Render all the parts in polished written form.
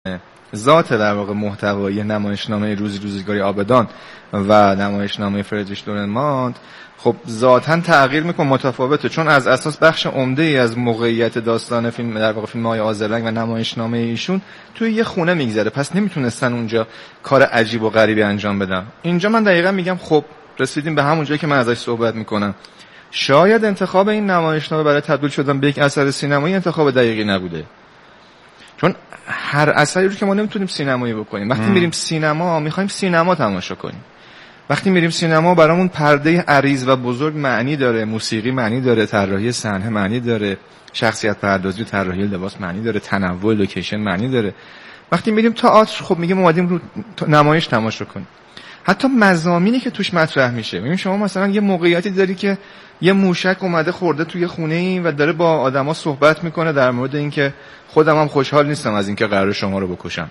ذات در واقع محتوایی نمایشنامه روزگاری آبدان و نمایشنامه فردریش لورنمانت خب ذاتاً تغییر میکنه، متفاوته، چون از اساس بخش عمده‌ای از موقعیت داستان فیلم در واقع فیلم‌های آذرلنگ و نمایشنامه ایشون توی یه خونه میگذره، پس نمیتونستن اونجا کار عجیب و غریبی انجام بدن. اینجا من دقیقاً میگم خب رسیدیم به همون جایی که من ازش صحبت میکنم. شاید انتخاب این نمایشنامه برای تبدیل شدن به یک اثر سینمایی انتخاب دقیقی نبوده، چون هر اثری رو که ما نمیتونیم سینمایی بکنیم. وقتی میریم سینما میخوایم سینما تماشا کنیم. وقتی میریم سینما برامون پرده عریض و بزرگ معنی داره، موسیقی معنی داره، طراحی صحنه معنی داره، شخصیت پردازی و طراحی لباس معنی داره، تنوع لوکیشن معنی داره. وقتی میریم تئاتر خب میگیم اومدیم رو نمایش تماشا کنیم. حتی مضامینی که توش مطرح میشه، ببین شما مثلا یه موقعیتی داری که یه موشک اومده خورده توی خونه‌ای و داره با آدما صحبت میکنه در مورد اینکه خودم هم خوشحال نیستم از اینکه قرار شما رو بکشم.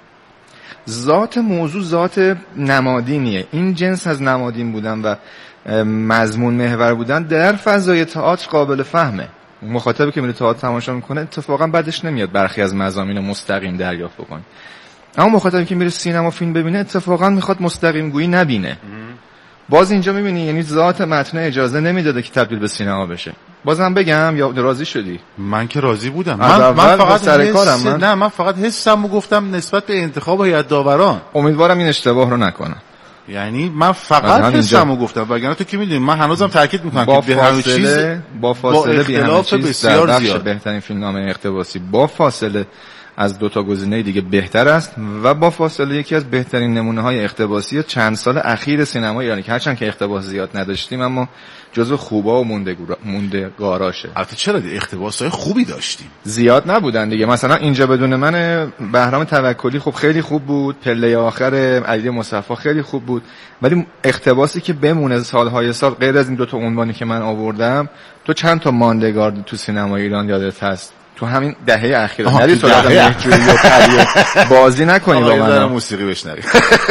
ذات موضوع ذات نمادینیه. این جنس از نمادین بودن و مضمون محور بودن در فضای تئاتر قابل فهمه. مخاطبی که میره تئاتر تماشا میکنه اتفاقا بعدش نمیاد برخی از مضامین مستقیم دریافت بکنه، اما مخاطبی که میره سینما فیلم ببینه اتفاقا میخواد مستقیم گویی نبینه. باز اینجا میبینی یعنی ذات متن اجازه نمیداده که تبدیل به سینما بشه. بازم بگم یا راضی شدی؟ من که راضی بودم. من فقط سر کارم من فقط حسمو گفتم نسبت به انتخاب هیئت داوران. امیدوارم این اشتباه رو نکنم. یعنی من فقط حسمو گفتم، وگرنه تو که میدونی من هنوزم تاکید میکنم که به همه چیز با فاصله اختلاف بسیار زیاد بهترین فیلمنامه اقتباسی با فاصله از دو تا گزینه دیگه بهتر است و با فاصله یکی از بهترین نمونه‌های اقتباسی چند سال اخیر سینما ایرانی که هرچند که اقتباس زیاد نداشتیم اما جزو خوبا و موندگاراشه. البته چرا اقتباس‌های خوبی داشتیم، زیاد نبودن دیگه. مثلا اینجا بدون من بهرام توکلی خب خیلی خوب بود، پله آخر علی مصطفی خیلی خوب بود، ولی اقتباسی که بمونه سالهای سال غیر از این دو تا عنوانی که من آوردم، تو چند تا ماندگار تو سینما ایران یادت هست تو همین دهه اخیر؟ نری سراغ مهجوری و پری بازی نکنی با من. موسیقی بشنوی.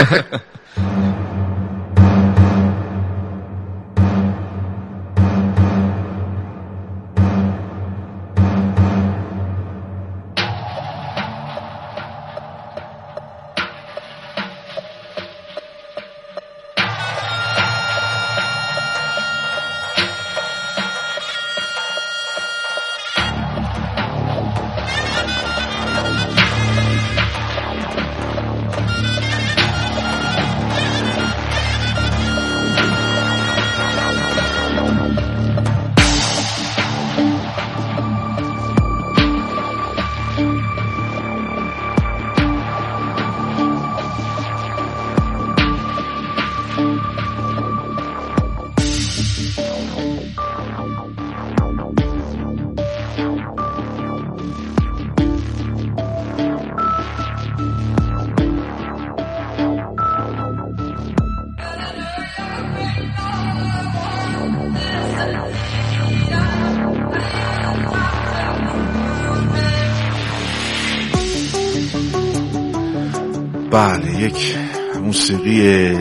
بله، یک موسیقی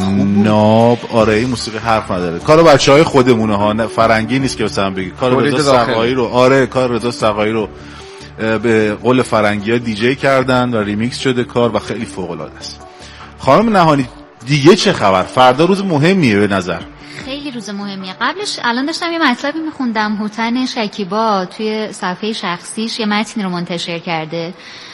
ناب. آره این موسیقی حرف نداره، کار بچهای خودمونه ها، فرنگی نیست که مثلا بگی کار رضا سقایی رو. آره کار رضا سقایی رو به قول فرنگی‌ها دیجی کردن و ریمیکس شده کار و خیلی فوق العاده است. خانم نهانی دیگه چه خبر؟ فردا روز مهمیه به نظر. خیلی روز مهمیه. قبلش الان داشتم یه مطلبی میخوندم، هوتن شکیبا توی صفحه شخصیش یه متنی رو منتشر کرده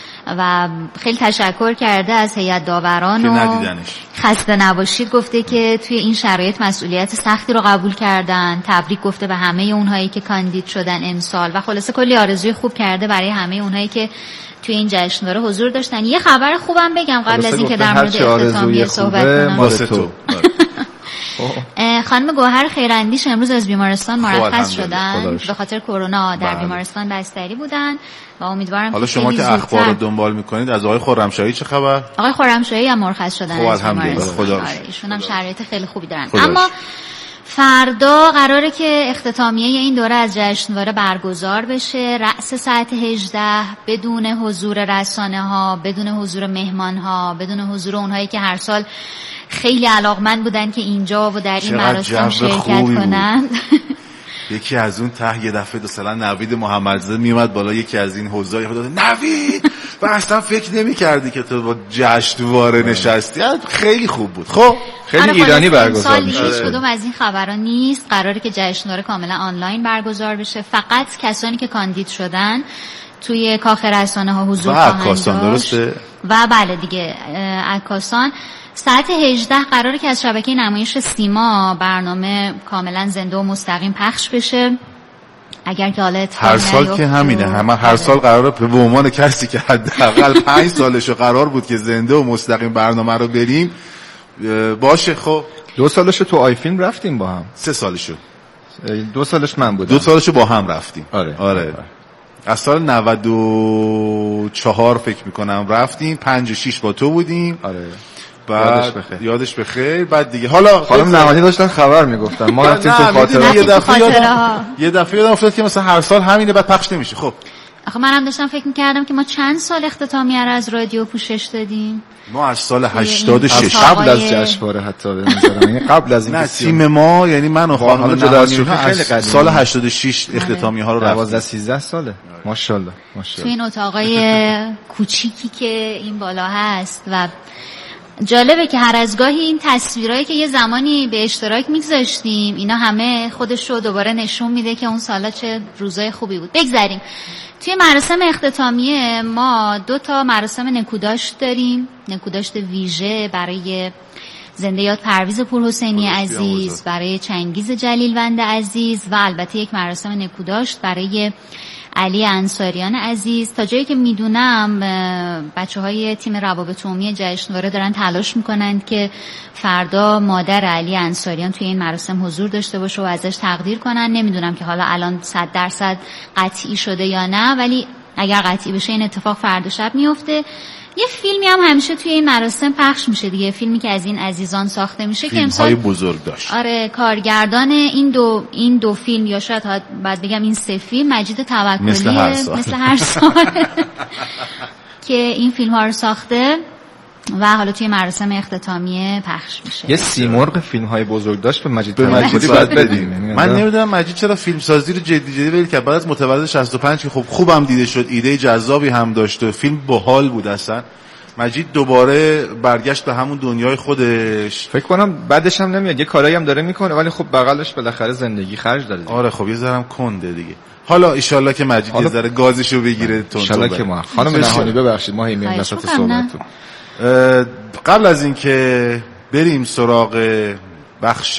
و خیلی تشکر کرده از هیئت داوران و خسته نباشید گفته که توی این شرایط مسئولیت سختی رو قبول کردن، تبریک گفته به همه اونهایی که کاندید شدن امسال و خلاصه کلی آرزوی خوب کرده برای همه اونهایی که توی این جشنواره حضور داشتن. یه خبر خوبم بگم قبل از اینکه در مورد اختتامیه صحبت کنم. خانم گوهر خیراندیش امروز از بیمارستان مرخص شدن، به خاطر کرونا در بیمارستان بستری بودن و امیدوارم حالا شما که اخبار رو دنبال میکنید از آقای خرمشاهی چه خبر؟ آقای خرمشاهی هم مرخص شدن از بیمارستان. آره ایشون هم شرایط خیلی خوبی دارن. اما فردا قراره که اختتامیه این دوره از جشنواره برگزار بشه، رأس ساعت 18 بدون حضور رسانه ها، بدون حضور مهمان ها، بدون حضور اونهایی که هر سال خیلی علاقمند بودن که اینجا و در این مراسم شرکت کنن. یکی از اون ته یه دفعه مثلا نوید محمدزاده میومد بالا، یکی از این حوزه‌ای خدا نوید و اصلا فکر نمی‌کردی که تو با جشنواره نشستی. خیلی خوب بود. خب خیلی ایرانی برگزار میشه. هیچ کدوم از این خبرا نیست. قراره که جشنواره کاملا آنلاین برگزار بشه. فقط کسانی که کاندید شدن توی کاخ رسانه‌ها حضور خواهند داشت. و بله دیگه عکاسان. ساعت 18 قراره که از شبکه نمایش سیما برنامه کاملا زنده و مستقیم پخش بشه. اگر که حالا هر سال که همینه، هر سال قراره به عنوان کسی که حداقل 5 سالشو قرار بود که زنده و مستقیم برنامه رو بریم باشه. خب 2 سالشو تو آی فیلم رفتیم با هم. 3 سالشو 2 سالش من بودم. 2 سالشو با هم رفتیم. آره. از سال 94 فکر میکنم رفتیم. 5 و 6 با تو بودیم. آره. بعد یادش بخیر. بعد دیگه حالا خانم نهانی داشتن خبر میگفتن ما رفتیم تو خاطره. یه دفعه یادم افتاد که مثلا هر سال همینه بعد پخش نمیشه. خب آخه منم داشتم فکر میکردم که ما چند سال اختتامیه رو از رادیو پوشش دادیم. ما از سال 86 قبل از جشنواره حتی به نظر من قبل از این نه تیم ما یعنی من و خانم نهانی از سال 86 اختتامیه ها رو رفتیم. 12 13 ساله. ماشاءالله تو این اتاقای کوچیکی که این بالا هست. و جالبه که هر از گاهی این تصویرایی که یه زمانی به اشتراک میگذاشتیم اینا همه خودش رو دوباره نشون میده که اون سالا چه روزای خوبی بود. بگذاریم توی مراسم اختتامیه ما 2 تا مراسم نکوداشت داریم. نکوداشت ویژه برای زنده یاد پرویز پورحسینی عزیز، برای چنگیز جلیلوند عزیز و البته یک مراسم نکوداشت برای علی انصاریان عزیز. تا جایی که میدونم بچه‌های تیم روابط عمومی جشنواره دارن تلاش میکنند که فردا مادر علی انصاریان توی این مراسم حضور داشته باشه و ازش تقدیر کنن. نمیدونم که حالا الان 100% قطعی شده یا نه، ولی اگر قطعی بشه این اتفاق فردا شب میفته. یه فیلمی هم همیشه توی این مراسم پخش میشه دیگه، فیلمی که از این عزیزان ساخته میشه که فیلم‌های بزرگ داشت. آره کارگردان این دو فیلم یا شاید بعد بگم این 3 فیلم مجید توکلی مثل هر سال که این فیلم ها رو ساخته و حالا توی مراسم اختتامیه پخش میشه. یه سیمرغ فیلم های بزرگ داشت به مجید توکلی باید بدیم. من نمیدونم مجید چرا فیلم سازی رو جدی ولی که بعد از متولد 65 که خب خوبم دیده شد، ایده جذابی هم داشت و فیلم باحال بود اصلا. مجید دوباره برگشت به همون دنیای خودش. فکر کنم بعدش هم نمیاد، یه کارایی هم داره میکنه ولی خب بغلش بالاخره زندگی خرج داره دیگه. آره خب یه ذرم کنده دیگه. حالا ان شاءالله که مجید یه ذره گازشو بگیره تون. ان شاءالله که ما خانم نهانی ببخشید ما همین وسط صحبتتون. قبل از این که بریم سراغ بخش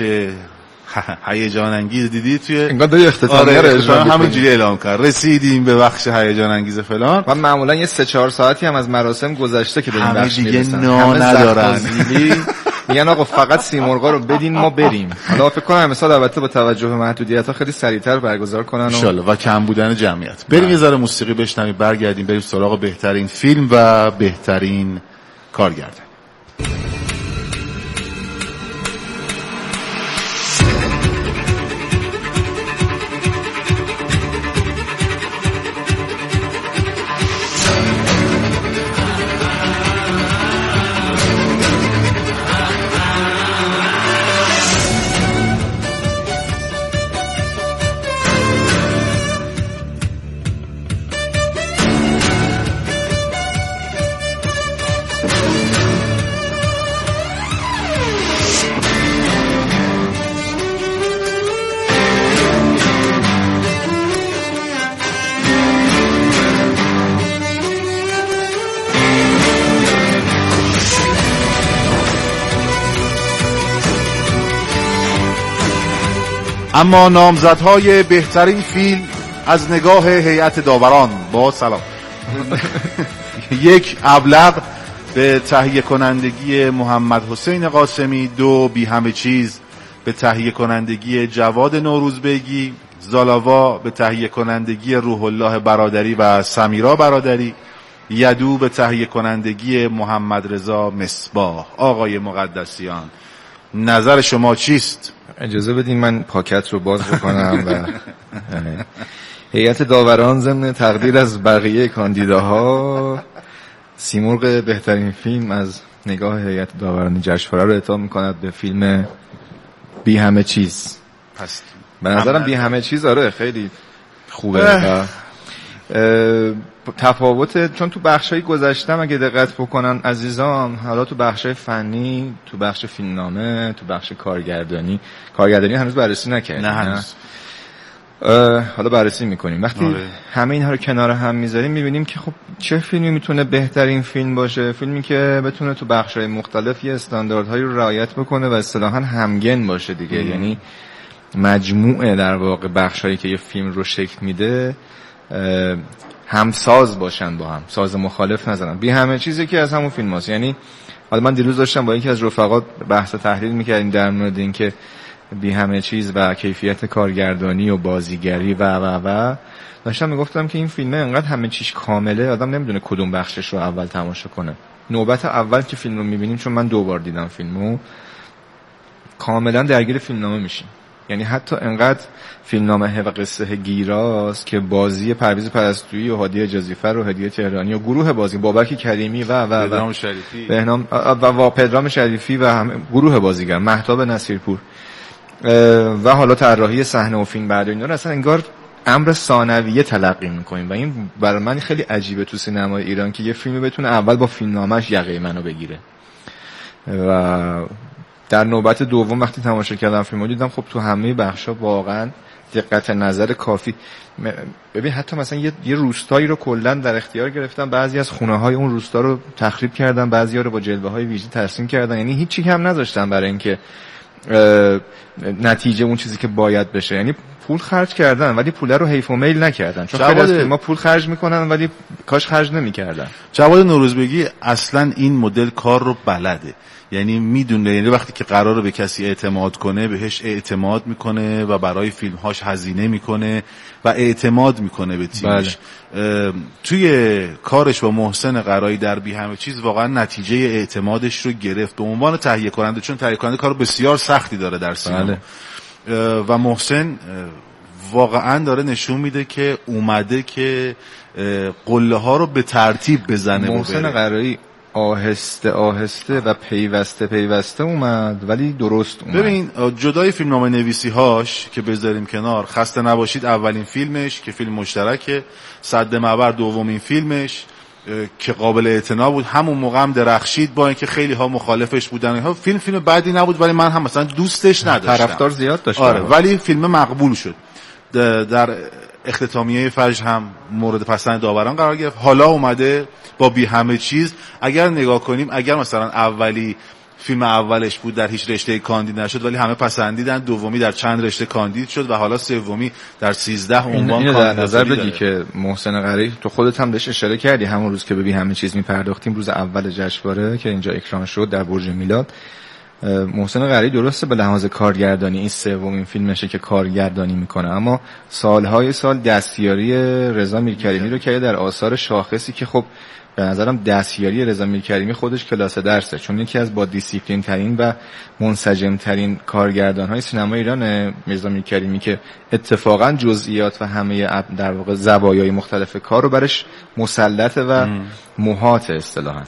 هیجان انگیز، دیدی توی انگار داری اختتامیه رو اجرا همینجوری اعلام کرد رسیدیم به بخش هیجان انگیز فلان و معمولا یه 3-4 ساعتی هم از مراسم گذشته که به این بخش میرسن. همه دیگه ندارن میگن آقا فقط سیمرغا رو بدین ما بریم. حالا فکر کنم مثلا البته با توجه به محدودیت‌ها خیلی سریعتر برگزار کنن ان شاءالله و کم بودن جمعیت. بریم یه ذره موسیقی بشنویم برگردیم بریم سراغ بهترین فیلم و بهترین کارگردان. اما نامزدهای بهترین فیلم از نگاه هیئت داوران با سلام. 1 ابلق به تهیه کنندگی محمد حسین قاسمی، 2 بی همه چیز به تهیه کنندگی جواد نوروزبگی، زالاوا به تهیه کنندگی روح الله برادری و سمیرا برادری، یدو به تهیه کنندگی محمد رضا مصباح. آقای مقدسیان نظر شما چیست؟ اجازه بدین من پاکت رو باز بکنم و هیئت داوران ضمن تقدیر از بقیه کاندیداها سیمرغ بهترین فیلم از نگاه هیئت داوران جشنواره رو اعطا می‌کند به فیلم بی همه چیز. پس به نظرم بی همه چیز آره خیلی خوبه و تفاوت، چون تو بخشای گذشتم اگه دقت بکنن عزیزان، حالا تو بخشای فنی، تو بخش فیلمنامه، تو بخش کارگردانی هنوز بررسی نکردیم. نه هنوز. حالا بررسی میکنیم. وقتی همه اینها رو کنار هم میذاریم میبینیم که خب چه فیلمی میتونه بهترین فیلم باشه. فیلمی که بتونه تو بخشای مختلف یه استانداردهایی رو رعایت بکنه و اصطلاحاً همگن باشه دیگه. یعنی مجموعه در واقع بخشایی که یه فیلم رو شکل میده همساز باشن با هم، ساز مخالف نزنن. بی همه چیزی که از همون فیلم هست. یعنی حالا من دیروز داشتم با یکی از رفقات بحث تحلیل میکردیم در مورد این که بی همه چیز و کیفیت کارگردانی و بازیگری و داشتم میگفتم که این فیلمه انقدر همه چیز کامله آدم نمیدونه کدوم بخشش رو اول تماشا کنه. نوبت اول که فیلم رو میبینیم، چون من 2 بار دیدم فیلمو، کاملا درگیر فیلمنامه میشیم. یعنی حتی انقدر فیلمنامه و قصه گیراست که بازی پرویز پرستویی و هادی جزیفر و هدیه تهرانی و گروه بازی بابک کریمی و پدرام شریفی و پدرام شریفی و هم گروه بازیگر مهتاب نصیرپور و حالا طراحی صحنه و فیلم بعد اینا رو اصلا انگار امر ثانویه تلقی میکنیم و این برای من خیلی عجیبه تو سینمای ایران که یه فیلمی بتونه اول با فیلمنامه‌اش یقه منو بگیره. و در نوبت دوم وقتی تماشا کردم فیلمو دیدم خب تو همه بخشا واقعا دقت نظر کافی. ببین حتی مثلا یه روستایی رو کلا در اختیار گرفتن، بعضی از خونه‌های اون روستا رو تخریب کردن، بعضی‌ها رو با جلوه‌های ویژه ترسیم کردن. یعنی هیچی کم نذاشتن برای اینکه نتیجه اون چیزی که باید بشه. یعنی پول خرج کردن ولی پول رو حیف و میل نکردن، چون خیلی از فیلم‌ها پول خرج میکنن ولی کاش خرج نمیکردن. جواد نوروزبگی اصلا این مدل کار رو بلده، یعنی میدونه، یعنی وقتی که قراره به کسی اعتماد کنه بهش اعتماد میکنه و برای فیلمهاش هزینه میکنه و اعتماد میکنه به تیمش. توی کارش با محسن قرایی در بی همه چیز واقعا نتیجه اعتمادش رو گرفت به عنوان تهیه کننده، چون تهیه کننده کار بسیار سختی داره در سینما. و محسن واقعا داره نشون میده که اومده که قله ها رو به ترتیب بزنه. محسن قرایی آهسته آهسته و پیوسته اومد ولی درست اومد. ببین جدای فیلمنامه نویسی هاش که بذاریم کنار، خسته نباشید اولین فیلمش که فیلم مشترکه، سد معبر دومین فیلمش که قابل اعتنا بود، همون موقع هم درخشید با اینکه خیلی ها مخالفش بودن. فیلم بدی نبود ولی من هم مثلا دوستش نداشتم، طرفدار زیاد داشتم. آره ولی فیلم مقبول شد، در اختتامیه فجر هم مورد پسند داوران قرار گرفت. حالا اومده با بی همه چیز، اگر نگاه کنیم، اگر مثلا اولی فیلم اولش بود در هیچ رشته کاندید نشد ولی همه پسندیدن، دومی در چند رشته کاندید شد و حالا سومی در 13 عنوان کاندید. در نظر بگی که محسن قرایی تو خودت هم بهش اشاره کردی همون روز که به بی همه چیز میپرداختیم، روز اول جشنواره که اینجا اکران شد در برج میلاد، محسن قرایی درسته به لحاظ کارگردانی این سومین فیلمشه که کارگردانی میکنه، اما سالهای سال دستیاری رضا میرکریمی رو که در آثار شاخصی که خب به نظرم دستیاری رضا میرکریمی خودش کلاس درسه، چون یکی از با دیسیپلین ترین و منسجم ترین کارگردان های سینما ایران رضا میرکریمی که اتفاقا جزئیات و همه در واقع زوایای مختلف کار رو برش مسلطه و محاط اصطلاحاً.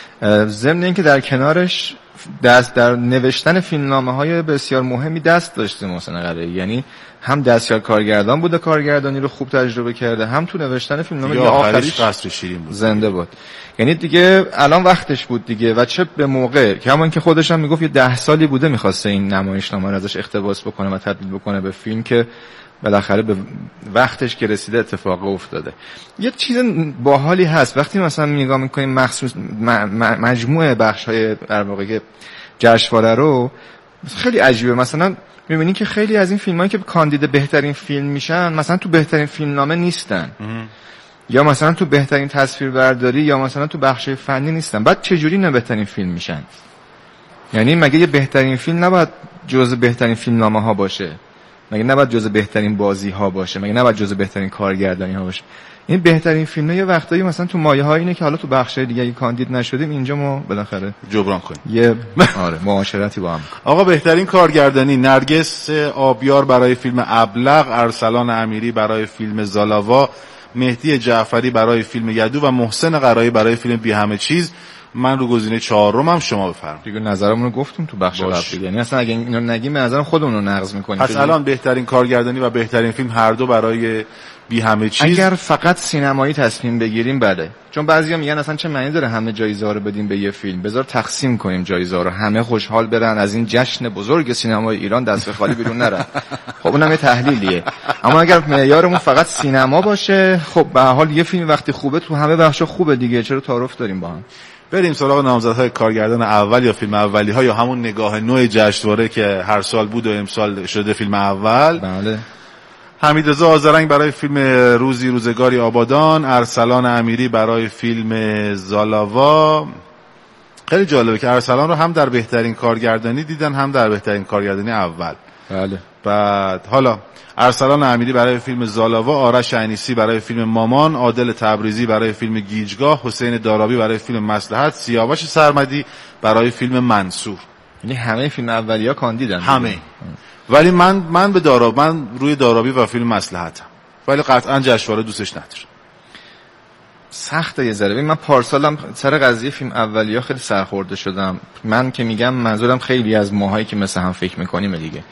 ضمن اینکه در کنارش دست در نوشتن فیلمنامه‌های بسیار مهمی دست داشته محسن قرایی، یعنی هم دستیار کارگردان بوده، کارگردانی رو خوب تجربه کرده، هم تو نوشتن فیلمنامه آخریش قصر شیرین بود، زنده بود. یعنی دیگه الان وقتش بود دیگه و چه به موقع که همون که خودش هم میگفت یه 10 سالی بوده می‌خواسته این نمایشنامه رو ازش اقتباس بکنه و تبدیل بکنه به فیلم که بالاخره به وقتش که رسیده اتفاق افتاده. یه چیز باحالی هست وقتی مثلا نگاه می‌کنیم مخصوص مجموعه بخش‌های در واقع جشنواره رو، خیلی عجیبه. مثلا می‌بینی که خیلی از این فیلمایی که کاندید بهترین فیلم میشن مثلا تو بهترین فیلمنامه نیستن، یا مثلا تو بهترین تصویربرداری، یا مثلا تو بخش‌های فنی نیستن. بعد چه جوری نه بهترین فیلم میشن؟ یعنی مگه یه بهترین فیلم نباید جزء بهترین فیلمنامه‌ها باشه؟ مگه نباید جزء بهترین بازی‌ها باشه؟ مگه نباید جزء بهترین کارگردانی‌ها باشه؟ این بهترین فیلم‌ها یه وقتایی مثلا تو مایه‌ها اینه که حالا تو بخش‌های دیگه کاندید نشدیم، اینجا ما بالاخره جبران کنیم. یه معاشرتی با هم. آقا بهترین کارگردانی: نرگس آبیار برای فیلم ابلق، ارسلان امیری برای فیلم زالاوا، مهدی جعفری برای فیلم یدو و محسن قرایی برای فیلم بی همه چیز. من رو گزینه 4م شما بفرمایید. دیگه نظرمون رو گفتیم تو بخش قبلی، یعنی اصلا اگه اینو نگیم به نظرم خودمون رو نقض می‌کنیم. پس الان بهترین کارگردانی و بهترین فیلم هر دو برای بی همه چیز. اگر فقط سینمایی تصمیم بگیریم بله، چون بعضیا میگن اصلا چه معنی داره همه جایزه ها رو بدیم به یه فیلم، بذار تقسیم کنیم جایزه ها رو، همه خوشحال برن از این جشن بزرگ سینمای ایران دست به خالی بیرون نرن. خب اونم یه تحلیلیه. اما اگر معیارمون فقط سینما باشه، خب به هر حال یه فیلم وقتی خوبه تو همه بخشا خوبه دیگه، چرا تعارف داریم با هم؟ بریم سراغ نامزدهای کارگردان اول یا فیلم اولی‌ها، یا همون نگاه نوع جشنواره که هر سال بود و امسال شده فیلم اول. بله. حمیدرضا آذرنگ برای فیلم روزی روزگاری آبادان، ارسلان امیری برای فیلم زالاوا. خیلی جالبه که ارسلان رو هم در بهترین کارگردانی دیدن هم در بهترین کارگردانی اول. بله. بعد حالا ارسلان امیری برای فیلم زالاوا، آرش انیسی برای فیلم مامان، عادل تبریزی برای فیلم گیجگاه، حسین دارابی برای فیلم مصلحت، سیاوش سرمدی برای فیلم منصور. یعنی همه فیلم اولیا کاندیدن همه. ولی من به من روی دارابی و فیلم مصلحتم، ولی قطعا جشنواره دوستش ندارم. سخته یه ذره. من پارسالم سر قضیه فیلم اولیا خیلی سرخورده شدم. من که میگم منظورم خیلی از ماهایی که مثل هم فکر میکنیم دیگه.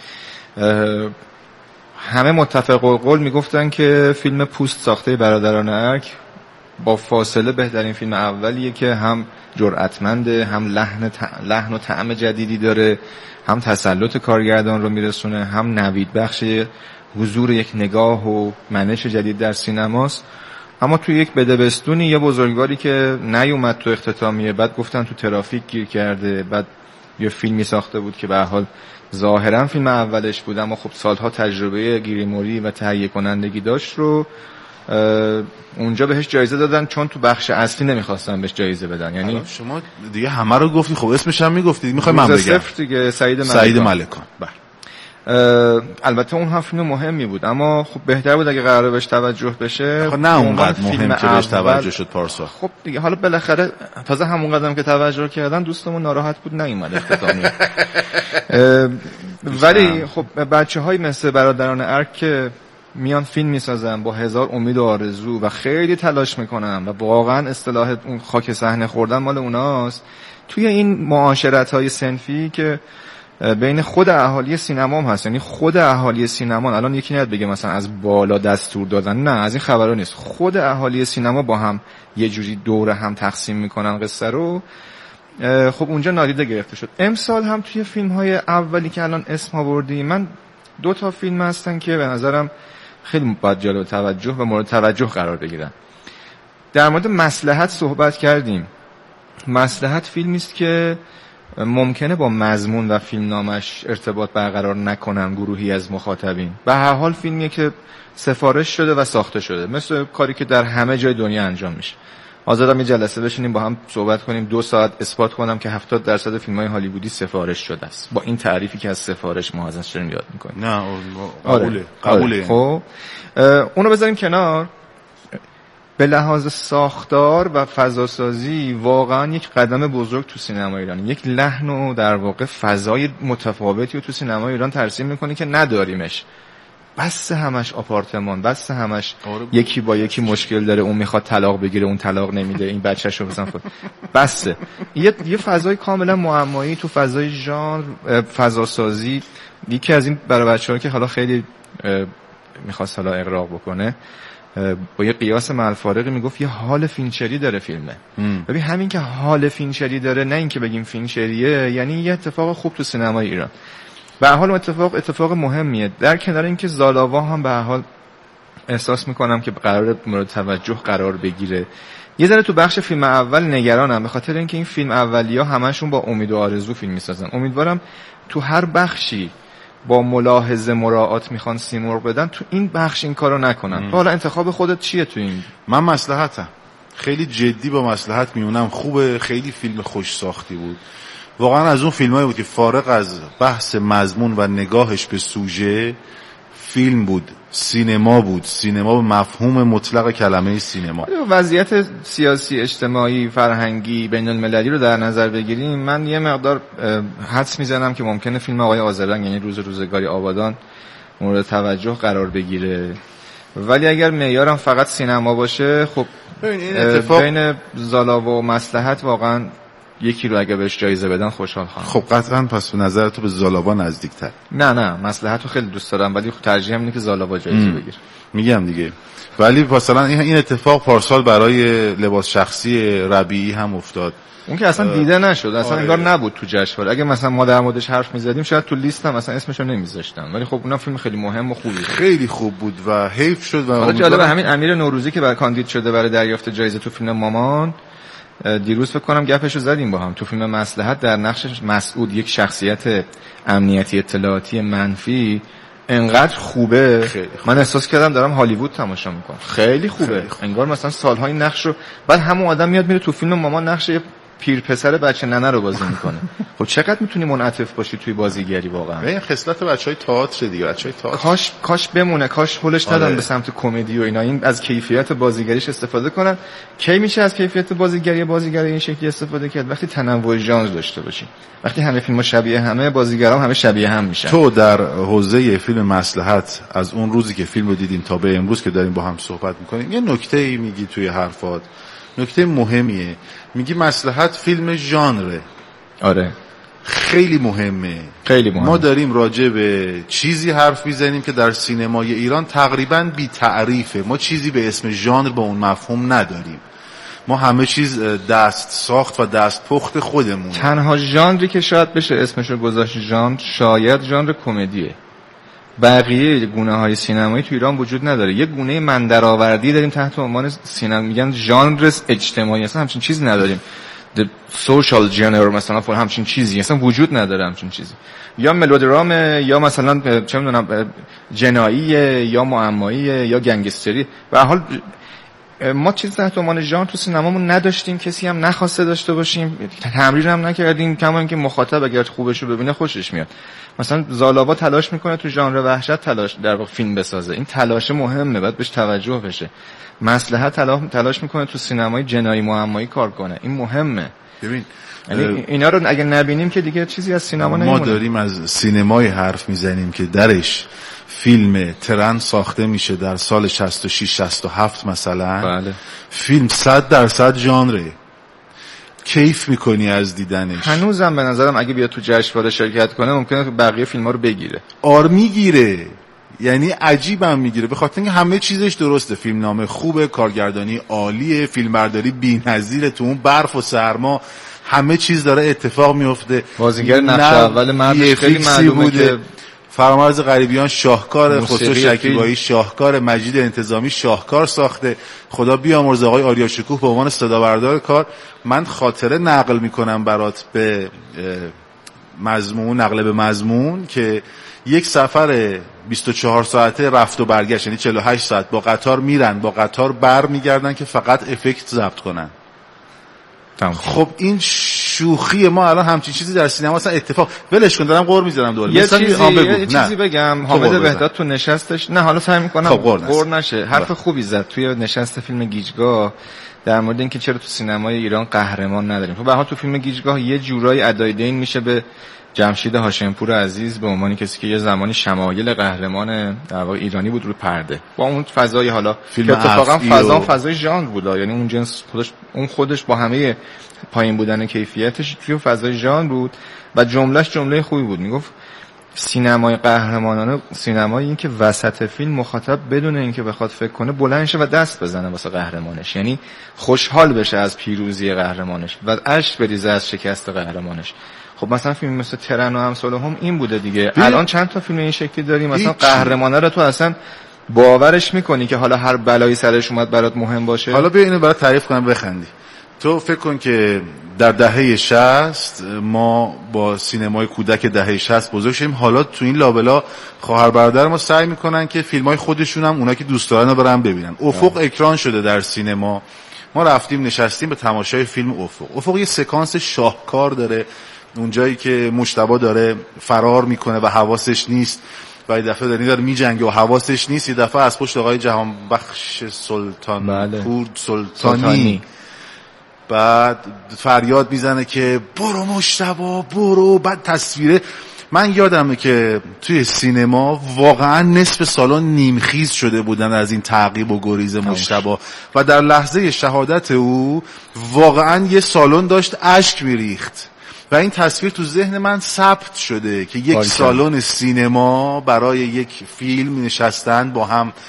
همه متفق القول میگفتن که فیلم پوست ساخته برادران ارک با فاصله بهترین فیلم اولیه که هم جرأتمنده، هم لحن و طعم جدیدی داره، هم تسلط کارگردان رو میرسونه، هم نوید بخش حضور یک نگاه و منش جدید در سینماست. اما تو یک بدبستونی یه بزرگواری که نیومد تو اختتامیه، بعد گفتن تو ترافیک گیر کرده، بعد یه فیلمی ساخته بود که به هر حال ظاهرا فیلم اولش بود اما خب سالها تجربه گیریموری و تهیه کنندگی داشت رو اونجا بهش جایزه دادن، چون تو بخش اصلی نمیخواستن بهش جایزه بدن. یعنی شما دیگه همه رو گفتی، خب اسمش هم میگفتید، میخوای من بگم؟ صفر دیگه، سعید ملکان. بله. البته اون هم فیلم مهمی بود، اما خب بهتر بود اگه قراره بهش توجه بشه. خب نه اونقدر مهم که بهش توجه شد پارسال. خب دیگه حالا بالاخره تازه همون قدم که توجه کردن دوستمون ناراحت بود نیومد اختتامیه. ولی خب بچه‌های مثل برادران ارک که میان فیلم میسازن با هزار امید و آرزو و خیلی تلاش میکنن و واقعا اصطلاح اون خاک صحنه خوردن مال اوناست، توی این معاشرت‌های صنفی که بین خود اهالی سینما هم هست. یعنی خود اهالی سینما الان یکی نیاد بگه مثلا از بالا دستور دادن، نه از این خبرها نیست. خود اهالی سینما با هم یه جوری دور هم تقسیم میکنن قصه رو. خب اونجا نادیده گرفته شد. امسال هم توی فیلم‌های اولی که الان اسم آوردی، من 2 فیلم هستن که به نظرم خیلی باید جلب توجه و مورد توجه قرار بگیرن. در مورد مصلحت صحبت کردیم. مصلحت فیلمی است که ممکنه با مضمون و فیلمنامش ارتباط برقرار نکنن گروهی از مخاطبین. به هر حال فیلمیه که سفارش شده و ساخته شده، مثل کاری که در همه جای دنیا انجام میشه. آزادم یه جلسه بشینیم با هم صحبت کنیم 2 ساعت اثبات کنم که 70% فیلم‌های هالیوودی سفارش شده است، با این تعریفی که از سفارش ما ازش داریم یاد می‌کنیم. نه قبوله. خب اونو بذاریم کنار. به لحاظ ساختار و فضاسازی واقعا یک قدم بزرگ تو سینما ایران، یک لحن و در واقع فضای متفاوتی رو تو سینما ایران ترسیم میکنه که نداریمش. بس همش آپارتمان، بس همش یکی با یکی مشکل داره، اون میخواد طلاق بگیره اون طلاق نمیده، این بچه‌شو مثلا خود بس یه فضای کاملا معمایی تو فضای ژانر، فضاسازی. یکی از این برای بچه‌ها که حالا خیلی میخواست حالا اغراق بکنه با یه قیاس ملفارقی میگفت یه حال فینچری داره فیلمه. ببین همین که حال فینچری داره، نه این که بگیم فینچریه، یعنی یه اتفاق خوب تو سینمای ایران. به هر حال اتفاق مهمیه. در کنار اینکه زالاوا هم به هر حال احساس میکنم که قرار مورد توجه قرار بگیره. یه ذره تو بخش فیلم اول نگرانم، به خاطر اینکه این فیلم اولیا همشون با امید و آرزو فیلم میسازن. امیدوارم تو هر بخشی با ملاحظه مراعات میخوان سیمرغ بدن، تو این بخش این کارو نکنن. حالا انتخاب خودت چیه تو این؟ من مصلحتم، خیلی جدی با مصلحت میونم. خوبه، خیلی فیلم خوش ساختی بود. واقعا از اون فیلمایی بود که فارغ از بحث مضمون و نگاهش به سوژه، فیلم بود، سینما بود، سینما به مفهوم مطلق کلمه سینما. وضعیت سیاسی، اجتماعی، فرهنگی بین المللی رو در نظر بگیریم، من یه مقدار حدس میزنم که ممکنه فیلم آقای آذرنگ یعنی روز روزگاری آبادان مورد توجه قرار بگیره. ولی اگر معیارم فقط سینما باشه، خب بین زالاوا و مصلحت واقعا یکی رو اگه بهش جایزه بدن خوشحال خواهم. خب قطعا پس به نظر تو به زالاوا نزدیک‌تر؟ نه مصلحت رو خیلی دوست دارم، ولی ترجیحم اینه که زالاوا جایزه بگیره. میگم دیگه. ولی مثلا این اتفاق پارسال برای لباس شخصی ربیعی هم افتاد. اون که اصلا دیده نشد، اصلا انگار نبود تو جشنواره. اگه مثلا ما در موردش حرف می‌زدیم شاید تو لیستم مثلا اسمشو نمی‌ذاشتم، ولی خب اونم فیلم خیلی مهم و خوبی بود. خیلی خوب بود و حیف شد. و حالا جالب همین امیر نوروزی که برای کاندید شده برای دریافت جایزه تو فیلم مامان، دیروز فکر کنم گپشو زدیم با هم، تو فیلم مصلحت در نقش مسعود، یک شخصیت امنیتی اطلاعاتی منفی، انقدر خوبه من احساس کردم دارم هالیوود تماشا میکنم. خیلی خوبه، انگار مثلا سالها این نقش رو، بعد همون آدم میاد میره تو فیلم مامان نقش پیر پسر بچه ننه رو بازی میکنه. خب چقدر میتونی منعطف باشی توی بازیگری واقعا. این خصلت بچهای تئاتر دیگه، بچهای تئاتر کاش بمونه، کاش هولش دادن به سمت کمدی و اینا، این از کیفیت بازیگریش استفاده کنن. کی میشه از کیفیت بازیگری این شکلی استفاده کرد؟ وقتی تنوع ژانر داشته باشی، وقتی همه فیلم‌ها شبیه همه، بازیگرام همه شبیه هم میشن. تو در حوزه فیلم مصلحت از اون روزی که فیلمو دیدیم تا به امروز که داریم با هم صحبت میکنیم، یه نکته‌ای میگی توی حرفات، نکته مهمیه. میگی مصلحت فیلم ژانره. آره خیلی مهمه. خیلی مهمه. ما داریم راجع به چیزی حرف میزنیم که در سینمای ایران تقریباً بی تعریفه. ما چیزی به اسم ژانر با اون مفهوم نداریم. ما همه چیز دست ساخت و دست پخت خودمون. تنها ژانری که شاید بشه اسمشو گذاشت ژانر، شاید ژانر کمدیه. بقیه گونه‌های سینمایی تو ایران وجود نداره. یک گونه من درآوردی داریم تحت عنوان سینما، میگن ژانر اجتماعی، اصلا همچین چیزی نداریم. the social genre مثلا فور همچین چیزی اصلا وجود نداره. همچین چیزی یا ملودرامه، یا مثلا چه میدونم جناییه، یا معماییه، یا گنگستری. به هر حال ما چیز تحت عنوان ژانر تو سینمامون نداشتیم، کسی هم نخواسته داشته باشیم، تمرین هم نکردیم. کما اینکه مخاطب اگر خوبشو ببینه خوشش میاد. مثلا زالاوا تلاش میکنه تو ژانر وحشت تلاش در واقع فیلم بسازه، این تلاش مهمه، باید بهش توجه بشه. مصلحت تلاش میکنه تو سینمای جنایی معمایی کار کنه، این مهمه. ببین یعنی اینا رو اگه نبینیم که دیگه چیزی از سینما نمیمونه. ما داریم از سینمای حرف میزنیم که درش فیلم ترند ساخته میشه در سال 66 67 مثلا. بله. فیلم 100% ژانره، کیف میکنی از دیدنش. هنوزم به نظرم اگه بیاد تو جشنواره شرکت کنه ممکنه بقیه فیلم‌ها رو بگیره. میگیره، یعنی عجیبم میگیره، به خاطر اینکه همه چیزش درسته. فیلمنامه خوبه، کارگردانی عالیه، فیلمبرداری بی‌نظیره، تو اون برف و سرما همه چیز داره اتفاق میفته. بازیگر نقش اول مردش خیلی معلومه که فرامرز غریبیان شاهکار، خسرو شکیبایی شاهکار، مجید انتظامی شاهکار ساخته. خدا بیامرزه آقای آریا شکوه به عنوان صدابردار کار. من خاطره نقل میکنم برات به مضمون، نقل به مضمون، که یک سفر 24 ساعته رفت و برگشت، یعنی 48 ساعت با قطار میرن، با قطار بر میگردن که فقط افکت ضبط کنن. خب این شوخی ما الان همچین چیزی در سینما اصلا اتفاق ولش کن، دارم قور میذارم دوره. یه چیزی بگم، حامد بهداد تو نشستش، نه حالا سعی میکنم قور نشه، حرف خوبی زد توی نشست فیلم گیجگاه در مورد اینکه چرا تو سینمای ایران قهرمان نداریم. خب به هر حال تو فیلم گیجگاه یه جورایی ادای دین میشه به جمشید هاشمپور عزیز به عنوان کسی که یه زمانی شمایل قهرمان در واقع ایرانی بود رو پرده، با اون فضای حالا که اتفاقا فضای ژانر بود، یعنی اون جنس خودش با همه پایین بودن کیفیتش توی فضای ژانر بود و جمله خوبی بود. میگفت سینمای قهرمانانه سینمایی این که وسط فیلم مخاطب بدون اینکه بخواد فکر کنه بلند شه و دست بزنه واسه قهرمانش، یعنی خوشحال بشه از پیروزی قهرمانش و اشک بریزه از شکست قهرمانش. خب مثلا فیلم مثل ترن و امثال هم این بوده دیگه. الان چند تا فیلم این شکلی داریم، مثلا قهرمانه رو تو اصلا باورش میکنی که حالا هر بلایی سرش اومد برات مهم باشه. حالا بیا اینو برات تعریف کنم بخندی. تو فکر کن که در دهه 60 ما با سینمای کودک دهه 60 بزرگ شدیم، حالا تو این لابلا خواهر برادر ما سعی میکنن که فیلمای خودشون هم اونا که دوست دارن رو برن ببینن. افق اکران شده در سینما، ما رفتیم نشستیم به تماشای فیلم افق یه سکانس شاهکار داره، اونجایی که مجتبی داره فرار میکنه و حواسش نیست و یه دفعه داره میجنگه و حواسش نیست، یه دفعه از پشت آقای جهانبخش سلطان پور سلطانی بعد فریاد میزنه که برو مجتبی برو. بعد تصویره، من یادمه که توی سینما واقعا نصف سالن نیمخیز شده بودن از این تعقیب و گریز مجتبی و در لحظه شهادت او واقعا یه سالن داشت اشک میریخت و این تصویر تو ذهن من ثبت شده که یک سالن سینما برای یک فیلم نشستن با هم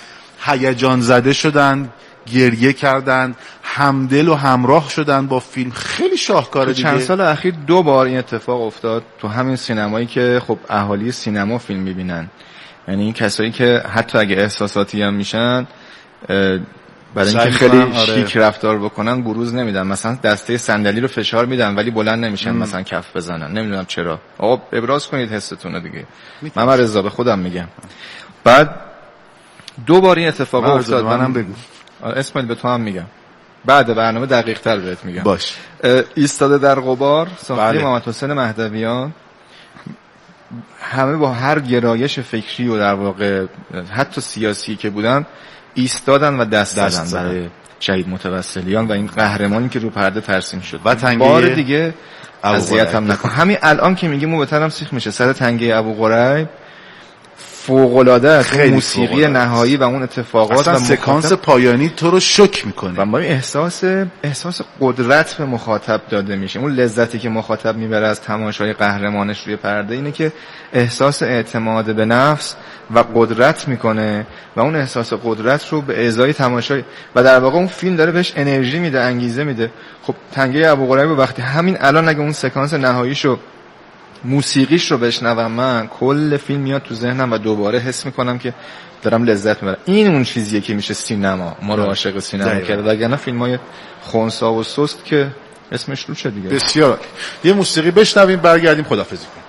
هیجان زده شدن، گریه کردن، همدل و همراه شدن با فیلم. خیلی شاهکاره دیگه. چند سال اخیر 2 بار این اتفاق افتاد تو همین سینمایی که خب اهالی سینما فیلم میبینن، یعنی این کسایی که حتی اگه احساساتی هم میشن برای اینکه خیلی شیک رفتار بکنن بروز نمیدن، مثلا دسته صندلی رو فشار میدن ولی بلند نمیشن مثلا کف بزنن، نمیدونم چرا. آقا ابراز کنید حستون رو دیگه. من رضا به خودم میگم. بعد 2 بار این اتفاق افتاد. منم بگو. اسماعیل به تو هم میگم بعد برنامه دقیق تر بهت میگم. باش. ایستاده در غبار ساخته محمد حسین مهدویان، همه با هر گرایش فکری و در واقع حتی سیاسی که بودن ایستادن و دست دادن برای شهید متوسلیان و این قهرمانی که رو پرده ترسیم شد. و تنگه بار دیگه اذیت هم نکن. همین الان که میگیم مو بهترم سیخ میشه سر تنگه ابوقریب. فوق‌العاده است موسیقی نهایی و اون اتفاقات و سکانس پایانی تو رو شوک میکنه و ما احساس قدرت به مخاطب داده میشه. اون لذتی که مخاطب میبره از تماشای قهرمانش روی پرده اینه که احساس اعتماد به نفس و قدرت میکنه و اون احساس قدرت رو به ازای تماشای و در واقع اون فیلم داره بهش انرژی میده، انگیزه میده. خب تنگه ابوقریب وقتی همین الان اگه اون سکانس نهاییشو موسیقیش رو بشنوم من کل فیلم میاد تو ذهنم و دوباره حس میکنم که دارم لذت میبرم. این اون چیزیه که میشه سینما ما رو عاشق سینما کرد، وگرنه فیلمای خونسا و سست که اسمش روشه دیگه. بسیار. یه موسیقی بشنویم برگردیم خداحافظی کنیم.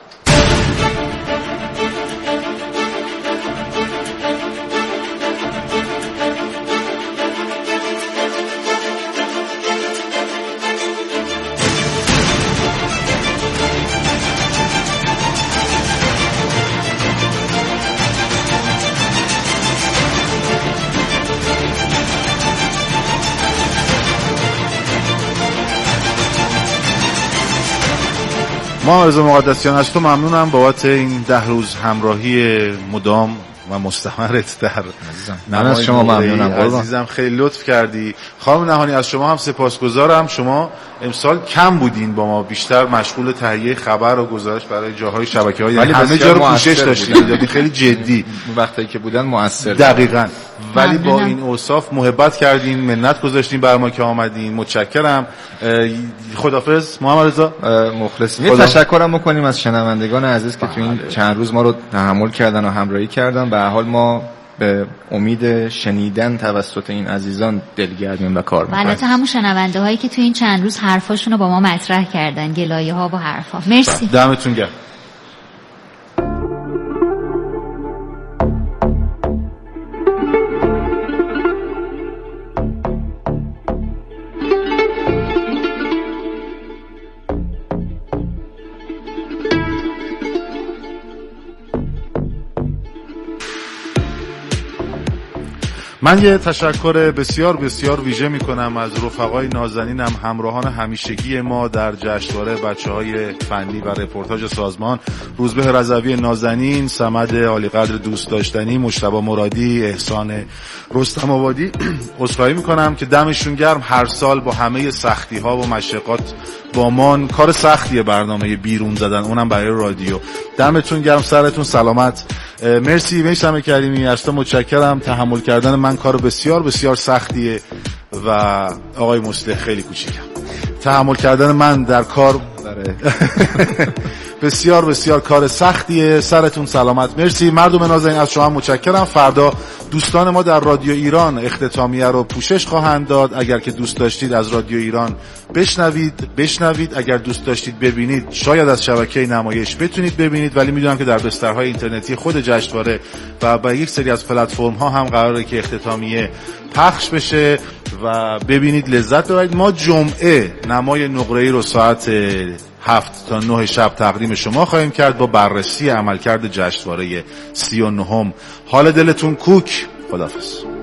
ما رضا مقدسیان از تو ممنونم بابت این 10 روز همراهی مدام و مستمرت در من از شما ممنونم عزیزم، خیلی لطف کردی. خانم نهانی از شما هم سپاسگزارم. شما امسال کم بودین با ما، بیشتر مشغول تهیه خبر و گزارش برای جاهای شبکه‌های همه جا رو پوشش داشتید، خیلی جدی وقتی که بودن موثر دقیقاً. ولی با این اوصاف محبت کردین، منت گذاشتین بر ما که آمدین. متشکرم. خداحافظ محمد رضا. مخلصیم. یه تشکرم بکنیم از شنوندگان عزیز که تو این چند روز ما رو تحمل کردن و همراهی کردن. به هر حال ما به امید شنیدن توسط این عزیزان دلگرمیم و کار می‌کنیم. البته همون شنونده هایی که تو این چند روز حرفاشون رو با ما مطرح کردن، گلایه ها و حرفا. مرسی. دمتون گرم. من یه تشکر بسیار بسیار ویژه میکنم از رفقای نازنینم، همراهان همیشگی ما در جشنواره بچه‌های فنی و رپورتاج سازمان، روزبه رضوی نازنین، صمد عالیقدر دوست داشتنی، مجتبی مرادی، احسان رستم آبادی. عذرخواهی میکنم که دمشون گرم، هر سال با همه سختی‌ها و مشقات با ما. کار سختیه برنامه بیرون زدن، اونم برای رادیو. دمتون گرم، سرتون سلامت. مرسی میثم کریمی، از تو متشکرم. تحمل کردن من کار بسیار بسیار سختیه و آقای مصلح خیلی کوچیکم. تحمل کردن من در کار بسیار بسیار کار سختیه. سرتون سلامت. مرسی مردم نازنین، از شما متشکرم. فردا دوستان ما در رادیو ایران اختتامیه رو پوشش خواهند داد. اگر که دوست داشتید از رادیو ایران بشنوید، اگر دوست داشتید ببینید شاید از شبکه نمایش بتونید ببینید، ولی میدونم که در بسترهای اینترنتی خود جشنواره و با یک سری از پلتفرم ها هم قراره که اختتامیه پخش بشه و ببینید، لذت ببرید. ما جمعه نمای نقره‌ای رو ساعت 7 تا 9 شب تقدیم شما خواهیم کرد با بررسی عملکرد جشنواره 39. حال دلتون کوک. خداحافظ.